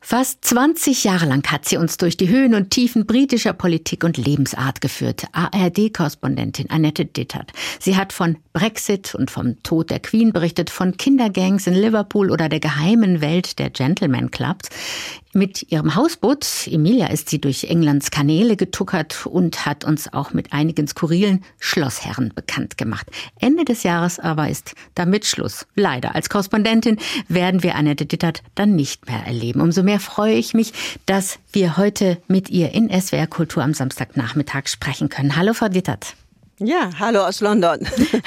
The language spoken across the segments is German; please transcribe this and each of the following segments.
Fast 20 Jahre lang hat sie uns durch die Höhen und Tiefen britischer Politik und Lebensart geführt. ARD-Korrespondentin Annette Dittert. Sie hat von Brexit und vom Tod der Queen berichtet, von Kindergangs in Liverpool oder der geheimen Welt der Gentleman Clubs. Mit ihrem Hausboot Emilia ist sie durch Englands Kanäle getuckert und hat uns auch mit einigen skurrilen Schlossherren bekannt gemacht. Ende des Jahres aber ist damit Schluss. Leider. Als Korrespondentin werden wir Annette Dittert dann nicht mehr erleben. Umso mehr freue ich mich, dass wir heute mit ihr in SWR Kultur am Samstagnachmittag sprechen können. Hallo, Frau Dittert. Ja, hallo aus London.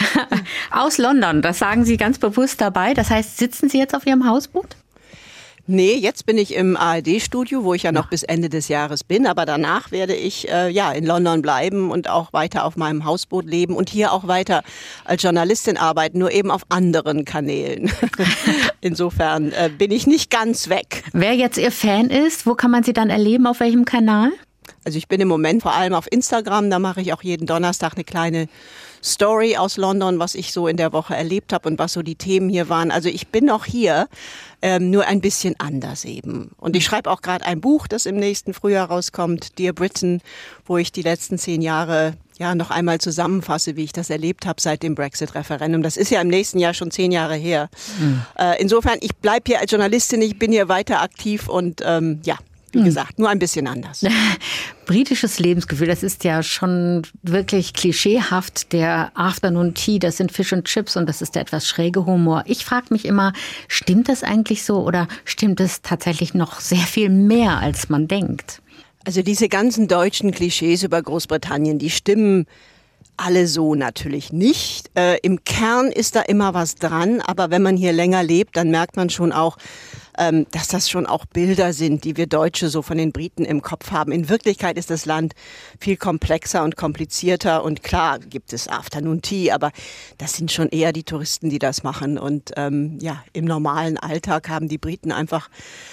Aus London, das sagen Sie ganz bewusst dabei. Das heißt, sitzen Sie jetzt auf Ihrem Hausboot? Nee, jetzt bin ich im ARD-Studio, wo ich ja noch bis Ende des Jahres bin. Aber danach werde ich in London bleiben und auch weiter auf meinem Hausboot leben und hier auch weiter als Journalistin arbeiten, nur eben auf anderen Kanälen. Insofern bin ich nicht ganz weg. Wer jetzt Ihr Fan ist, wo kann man Sie dann erleben, auf welchem Kanal? Also ich bin im Moment vor allem auf Instagram, da mache ich auch jeden Donnerstag eine kleine Story aus London, was ich so in der Woche erlebt habe und was so die Themen hier waren. Also ich bin noch hier, nur ein bisschen anders eben. Und ich schreibe auch gerade ein Buch, das im nächsten Frühjahr rauskommt, Dear Britain, wo ich die letzten 10 Jahre noch einmal zusammenfasse, wie ich das erlebt habe seit dem Brexit-Referendum. Das ist ja im nächsten Jahr schon 10 Jahre her. Insofern, ich bleibe hier als Journalistin, ich bin hier weiter aktiv und wie gesagt, nur ein bisschen anders. Britisches Lebensgefühl, das ist ja schon wirklich klischeehaft. Der Afternoon Tea, das sind Fish and Chips und das ist der etwas schräge Humor. Ich frage mich immer, stimmt das eigentlich so oder stimmt es tatsächlich noch sehr viel mehr, als man denkt? Also diese ganzen deutschen Klischees über Großbritannien, die stimmen alle so natürlich nicht. Im Kern ist da immer was dran, aber wenn man hier länger lebt, dann merkt man schon auch, dass das schon auch Bilder sind, die wir Deutsche so von den Briten im Kopf haben. In Wirklichkeit ist das Land viel komplexer und komplizierter und klar gibt es Afternoon Tea, aber das sind schon eher die Touristen, die das machen und im normalen Alltag haben die Briten einfach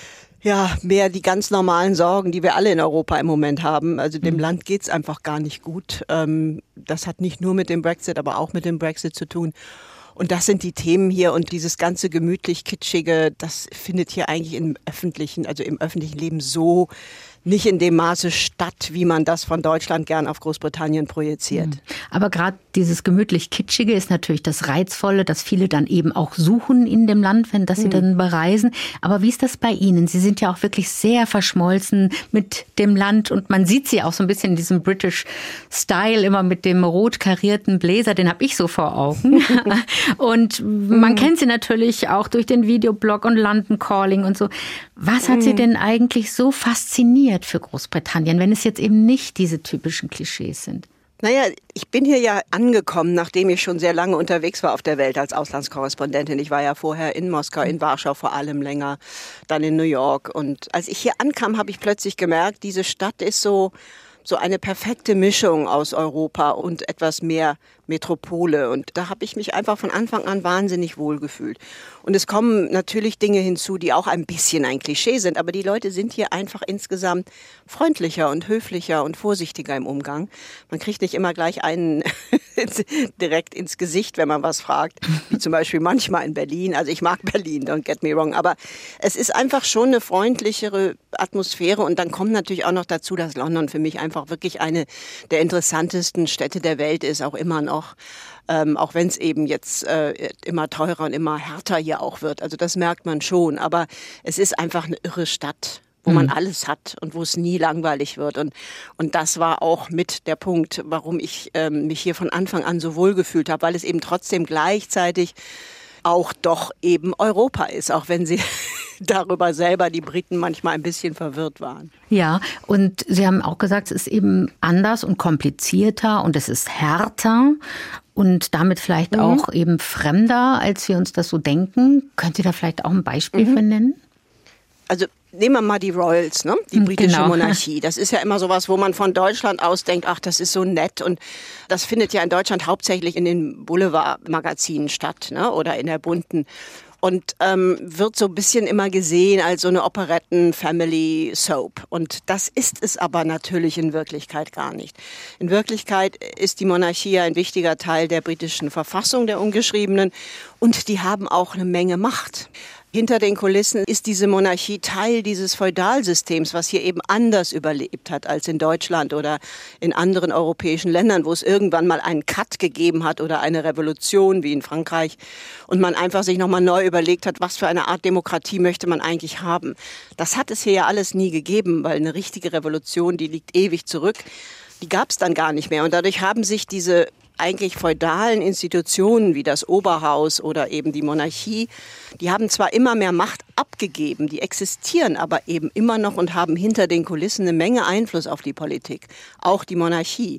mehr die ganz normalen Sorgen, die wir alle in Europa im Moment haben. Also dem Land geht's einfach gar nicht gut. Das hat nicht nur mit dem Brexit, aber auch mit dem Brexit zu tun. Und das sind die Themen hier und dieses ganze gemütlich Kitschige, das findet hier eigentlich im öffentlichen Leben so nicht in dem Maße statt, wie man das von Deutschland gern auf Großbritannien projiziert. Aber gerade dieses gemütlich Kitschige ist natürlich das Reizvolle, dass viele dann eben auch suchen in dem Land, wenn das sie dann bereisen. Aber wie ist das bei Ihnen? Sie sind ja auch wirklich sehr verschmolzen mit dem Land und man sieht sie auch so ein bisschen in diesem British Style, immer mit dem rot karierten Bläser, den habe ich so vor Augen. Und man kennt sie natürlich auch durch den Videoblog und London Calling und so. Was hat Sie denn eigentlich so fasziniert für Großbritannien, wenn es jetzt eben nicht diese typischen Klischees sind? Naja, ich bin hier ja angekommen, nachdem ich schon sehr lange unterwegs war auf der Welt als Auslandskorrespondentin. Ich war ja vorher in Moskau, in Warschau vor allem länger, dann in New York. Und als ich hier ankam, habe ich plötzlich gemerkt, diese Stadt ist so eine perfekte Mischung aus Europa und etwas mehr Metropole. Und da habe ich mich einfach von Anfang an wahnsinnig wohl gefühlt. Und es kommen natürlich Dinge hinzu, die auch ein bisschen ein Klischee sind. Aber die Leute sind hier einfach insgesamt freundlicher und höflicher und vorsichtiger im Umgang. Man kriegt nicht immer gleich einen direkt ins Gesicht, wenn man was fragt. Wie zum Beispiel manchmal in Berlin. Also ich mag Berlin, don't get me wrong. Aber es ist einfach schon eine freundlichere Atmosphäre. Und dann kommt natürlich auch noch dazu, dass London für mich einfach wirklich eine der interessantesten Städte der Welt ist, auch immer noch. Auch wenn es eben jetzt immer teurer und immer härter hier auch wird. Also das merkt man schon. Aber es ist einfach eine irre Stadt, wo man alles hat und wo es nie langweilig wird. Und das war auch mit der Punkt, warum ich mich hier von Anfang an so wohl gefühlt habe, weil es eben trotzdem gleichzeitig auch doch eben Europa ist, auch wenn sie darüber selber, die Briten, manchmal ein bisschen verwirrt waren. Ja, und Sie haben auch gesagt, es ist eben anders und komplizierter und es ist härter und damit vielleicht auch eben fremder, als wir uns das so denken. Können Sie da vielleicht auch ein Beispiel für nennen? Also nehmen wir mal die Royals, ne? Die britische Monarchie. Das ist ja immer sowas, wo man von Deutschland aus denkt, ach, das ist so nett. Und das findet ja in Deutschland hauptsächlich in den Boulevardmagazinen statt, ne? Oder in der bunten. Und wird so ein bisschen immer gesehen als so eine Operetten-Family-Soap. Und das ist es aber natürlich in Wirklichkeit gar nicht. In Wirklichkeit ist die Monarchie ein wichtiger Teil der britischen Verfassung, der ungeschriebenen. Und die haben auch eine Menge Macht. Hinter den Kulissen ist diese Monarchie Teil dieses Feudalsystems, was hier eben anders überlebt hat als in Deutschland oder in anderen europäischen Ländern, wo es irgendwann mal einen Cut gegeben hat oder eine Revolution wie in Frankreich und man einfach sich nochmal neu überlegt hat, was für eine Art Demokratie möchte man eigentlich haben. Das hat es hier ja alles nie gegeben, weil eine richtige Revolution, die liegt ewig zurück, die gab es dann gar nicht mehr. Und dadurch haben sich diese eigentlich feudalen Institutionen wie das Oberhaus oder eben die Monarchie, die haben zwar immer mehr Macht abgegeben, die existieren aber eben immer noch und haben hinter den Kulissen eine Menge Einfluss auf die Politik, auch die Monarchie.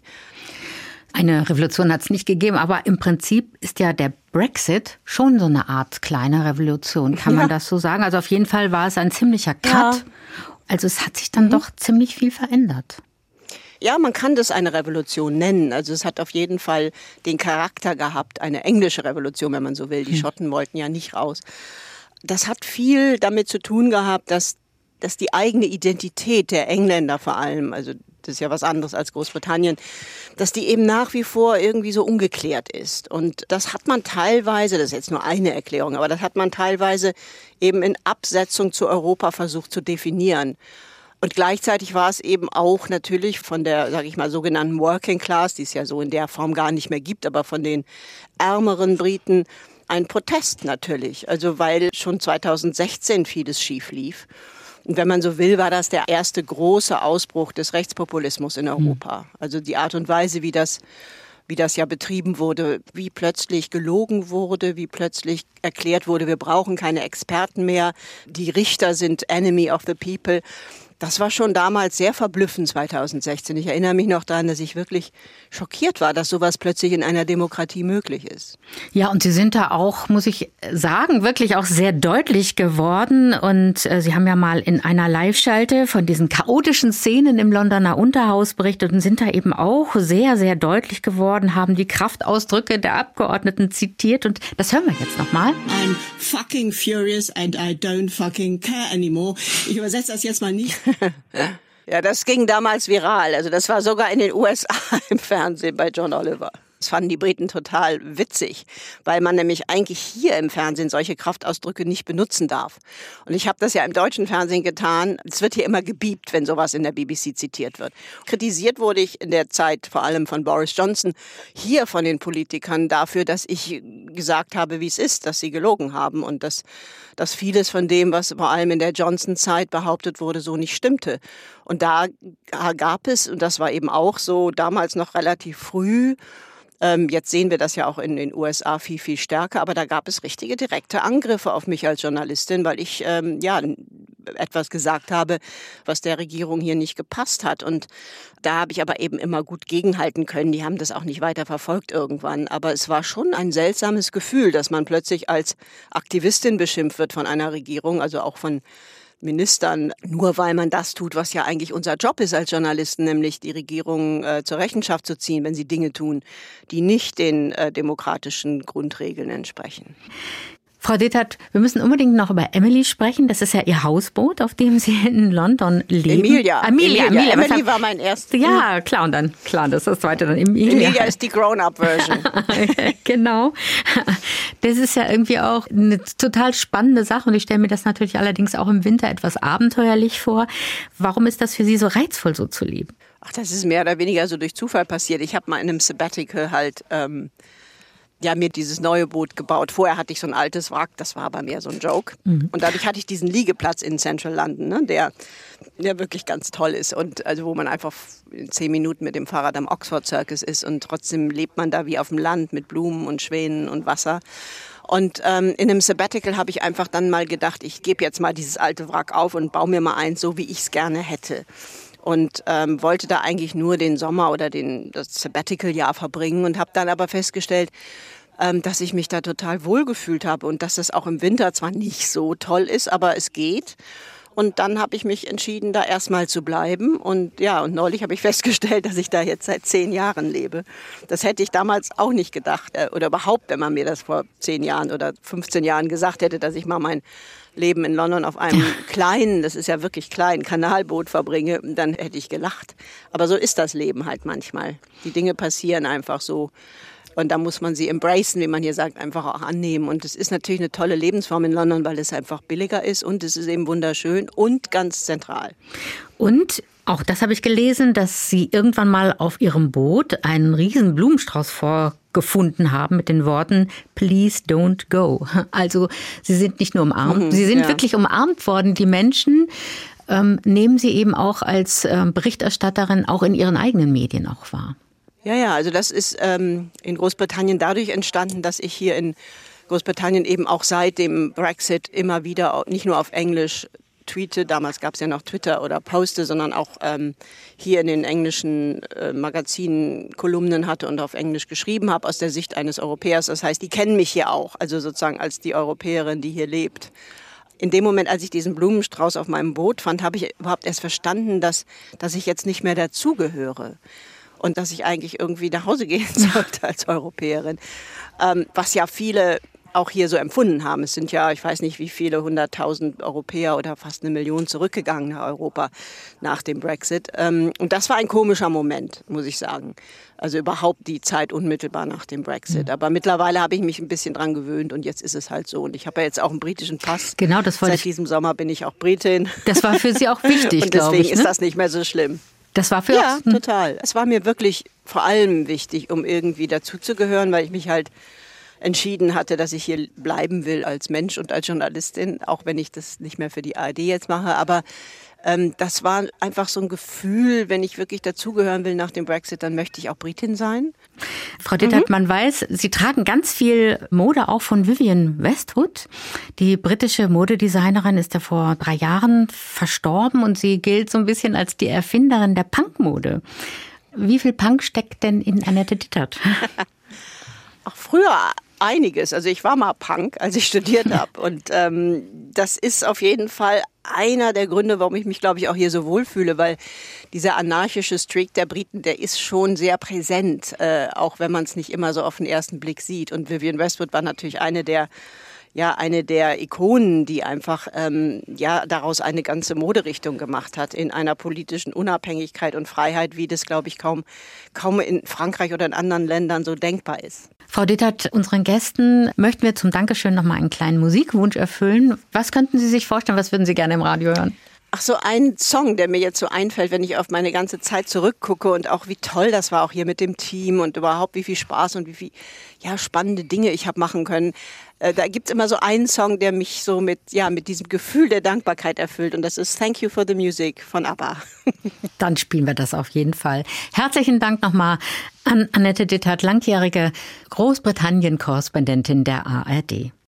Eine Revolution hat es nicht gegeben, aber im Prinzip ist ja der Brexit schon so eine Art kleine Revolution, kann man das so sagen? Also auf jeden Fall war es ein ziemlicher Cut. Ja. Also es hat sich dann doch ziemlich viel verändert. Ja, man kann das eine Revolution nennen. Also es hat auf jeden Fall den Charakter gehabt, eine englische Revolution, wenn man so will. Die Schotten wollten ja nicht raus. Das hat viel damit zu tun gehabt, dass die eigene Identität der Engländer vor allem, also das ist ja was anderes als Großbritannien, dass die eben nach wie vor irgendwie so ungeklärt ist. Und das hat man teilweise, das ist jetzt nur eine Erklärung, aber das hat man teilweise eben in Absetzung zu Europa versucht zu definieren. Und gleichzeitig war es eben auch natürlich von der, sage ich mal, sogenannten Working Class, die es ja so in der Form gar nicht mehr gibt, aber von den ärmeren Briten ein Protest natürlich. Also weil schon 2016 vieles schief lief. Und wenn man so will, war das der erste große Ausbruch des Rechtspopulismus in Europa. Also die Art und Weise, wie das ja betrieben wurde, wie plötzlich gelogen wurde, wie plötzlich erklärt wurde, wir brauchen keine Experten mehr, die Richter sind enemy of the people. Das war schon damals sehr verblüffend 2016. Ich erinnere mich noch daran, dass ich wirklich schockiert war, dass sowas plötzlich in einer Demokratie möglich ist. Ja, und Sie sind da auch, muss ich sagen, wirklich auch sehr deutlich geworden. Und Sie haben ja mal in einer Live-Schalte von diesen chaotischen Szenen im Londoner Unterhaus berichtet und sind da eben auch sehr, sehr deutlich geworden, haben die Kraftausdrücke der Abgeordneten zitiert. Und das hören wir jetzt nochmal. I'm fucking furious and I don't fucking care anymore. Ich übersetze das jetzt mal nicht. Ja, das ging damals viral. Also das war sogar in den USA im Fernsehen bei John Oliver. Das fanden die Briten total witzig, weil man nämlich eigentlich hier im Fernsehen solche Kraftausdrücke nicht benutzen darf. Und ich habe das ja im deutschen Fernsehen getan. Es wird hier immer gebiept, wenn sowas in der BBC zitiert wird. Kritisiert wurde ich in der Zeit vor allem von Boris Johnson, hier von den Politikern dafür, dass ich gesagt habe, wie es ist, dass sie gelogen haben und dass vieles von dem, was vor allem in der Johnson-Zeit behauptet wurde, so nicht stimmte. Und da gab es, und das war eben auch so damals noch relativ früh, jetzt sehen wir das ja auch in den USA viel, viel stärker, aber da gab es richtige direkte Angriffe auf mich als Journalistin, weil ich etwas gesagt habe, was der Regierung hier nicht gepasst hat. Und da habe ich aber eben immer gut gegenhalten können. Die haben das auch nicht weiter verfolgt irgendwann. Aber es war schon ein seltsames Gefühl, dass man plötzlich als Aktivistin beschimpft wird von einer Regierung, also auch von Ministern, nur weil man das tut, was ja eigentlich unser Job ist als Journalisten, nämlich die Regierung zur Rechenschaft zu ziehen, wenn sie Dinge tun, die nicht den demokratischen Grundregeln entsprechen. Frau Dittert, wir müssen unbedingt noch über Emily sprechen. Das ist ja Ihr Hausboot, auf dem Sie in London leben. Emilia. Emily war mein erstes. Ja, klar. Und dann, klar, das ist das zweite dann Emilia. Emilia ist die Grown-up-Version. Genau. Das ist ja irgendwie auch eine total spannende Sache. Und ich stelle mir das natürlich allerdings auch im Winter etwas abenteuerlich vor. Warum ist das für Sie so reizvoll, so zu leben? Ach, das ist mehr oder weniger so durch Zufall passiert. Ich habe mal in einem Sabbatical halt mir dieses neue Boot gebaut. Vorher hatte ich so ein altes Wrack, das war aber mehr so ein Joke. Und dadurch hatte ich diesen Liegeplatz in Central London, ne, der wirklich ganz toll ist. Und also wo man einfach in 10 Minuten mit dem Fahrrad am Oxford Circus ist und trotzdem lebt man da wie auf dem Land mit Blumen und Schwänen und Wasser. Und in einem Sabbatical habe ich einfach dann mal gedacht, ich gebe jetzt mal dieses alte Wrack auf und baue mir mal eins, so wie ich es gerne hätte. Und wollte da eigentlich nur den Sommer oder das Sabbatical-Jahr verbringen und habe dann aber festgestellt, dass ich mich da total wohlgefühlt habe und dass es auch im Winter zwar nicht so toll ist, aber es geht. Und dann habe ich mich entschieden, da erstmal zu bleiben. Und ja, und neulich habe ich festgestellt, dass ich da jetzt seit 10 Jahren lebe. Das hätte ich damals auch nicht gedacht. Oder überhaupt, wenn man mir das vor 10 Jahren oder 15 Jahren gesagt hätte, dass ich mal mein Leben in London auf einem kleinen, das ist ja wirklich klein, Kanalboot verbringe, dann hätte ich gelacht. Aber so ist das Leben halt manchmal. Die Dinge passieren einfach so. Und da muss man sie embracen, wie man hier sagt, einfach auch annehmen. Und es ist natürlich eine tolle Lebensform in London, weil es einfach billiger ist und es ist eben wunderschön und ganz zentral. Und auch das habe ich gelesen, dass Sie irgendwann mal auf Ihrem Boot einen riesen Blumenstrauß vorgefunden haben mit den Worten "Please don't go". Also Sie sind nicht nur umarmt, Sie sind wirklich umarmt worden. Die Menschen nehmen Sie eben auch als Berichterstatterin auch in Ihren eigenen Medien auch wahr. Ja, also das ist in Großbritannien dadurch entstanden, dass ich hier in Großbritannien eben auch seit dem Brexit immer wieder, nicht nur auf Englisch tweete, damals gab es ja noch Twitter oder poste, sondern auch hier in den englischen Magazinen Kolumnen hatte und auf Englisch geschrieben habe aus der Sicht eines Europäers. Das heißt, die kennen mich hier auch, also sozusagen als die Europäerin, die hier lebt. In dem Moment, als ich diesen Blumenstrauß auf meinem Boot fand, habe ich überhaupt erst verstanden, dass ich jetzt nicht mehr dazugehöre. Und dass ich eigentlich irgendwie nach Hause gehen sollte als Europäerin. Was ja viele auch hier so empfunden haben. Es sind ja, ich weiß nicht wie viele, 100.000 Europäer oder fast 1 Million zurückgegangen nach Europa nach dem Brexit. Und das war ein komischer Moment, muss ich sagen. Also überhaupt die Zeit unmittelbar nach dem Brexit. Aber mittlerweile habe ich mich ein bisschen dran gewöhnt und jetzt ist es halt so. Und ich habe ja jetzt auch einen britischen Pass. Genau, das wollte ich. Seit diesem Sommer bin ich auch Britin. Das war für Sie auch wichtig, und glaube ich. deswegen ist das nicht mehr so schlimm. Das war für Ja, total. Es war mir wirklich vor allem wichtig, um irgendwie dazuzugehören, weil ich mich halt entschieden hatte, dass ich hier bleiben will als Mensch und als Journalistin, auch wenn ich das nicht mehr für die ARD jetzt mache. Aber das war einfach so ein Gefühl, wenn ich wirklich dazugehören will nach dem Brexit, dann möchte ich auch Britin sein. Frau Dittert, man weiß, Sie tragen ganz viel Mode auch von Vivienne Westwood. Die britische Modedesignerin ist ja vor 3 Jahren verstorben und sie gilt so ein bisschen als die Erfinderin der Punkmode. Wie viel Punk steckt denn in Annette Dittert? Auch früher einiges. Also ich war mal Punk, als ich studiert habe. Und das ist auf jeden Fall einer der Gründe, warum ich mich, glaube ich, auch hier so wohlfühle, weil dieser anarchische Streak der Briten, der ist schon sehr präsent, auch wenn man es nicht immer so auf den ersten Blick sieht. Und Vivienne Westwood war natürlich eine der Ikonen, die einfach daraus eine ganze Moderichtung gemacht hat in einer politischen Unabhängigkeit und Freiheit, wie das, glaube ich, kaum in Frankreich oder in anderen Ländern so denkbar ist. Frau Dittert, unseren Gästen möchten wir zum Dankeschön noch mal einen kleinen Musikwunsch erfüllen. Was könnten Sie sich vorstellen, was würden Sie gerne im Radio hören? Ach so, ein Song, der mir jetzt so einfällt, wenn ich auf meine ganze Zeit zurückgucke und auch wie toll das war, auch hier mit dem Team und überhaupt wie viel Spaß und wie viel spannende Dinge ich habe machen können. Da gibt's immer so einen Song, der mich so mit diesem Gefühl der Dankbarkeit erfüllt und das ist Thank You for the Music von ABBA. Dann spielen wir das auf jeden Fall. Herzlichen Dank nochmal an Annette Dittert, langjährige Großbritannien-Korrespondentin der ARD.